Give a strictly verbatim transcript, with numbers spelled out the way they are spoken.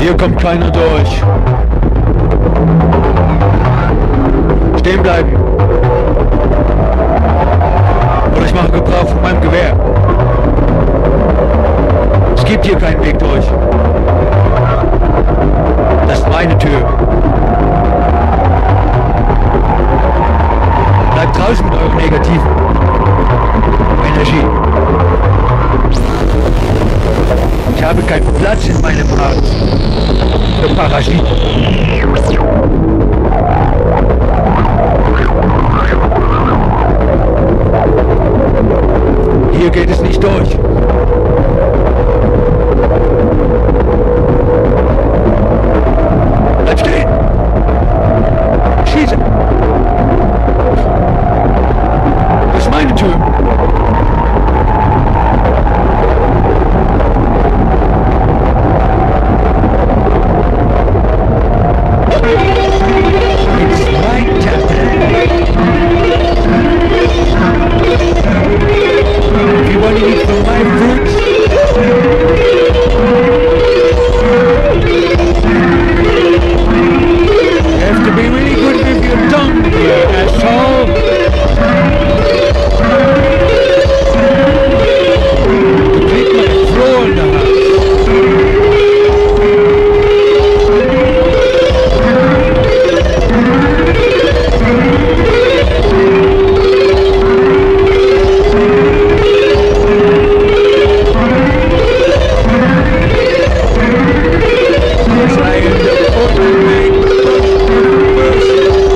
Hier kommt keiner durch. Stehen bleiben. Oder ich mache Gebrauch von meinem Gewehr. Es gibt hier keinen Weg durch. Das ist meine Tür. Bleibt draußen mit eurer negativen Energie. Ich habe keinen Platz in meinem Haus für Parasiten. Hier geht es nicht durch.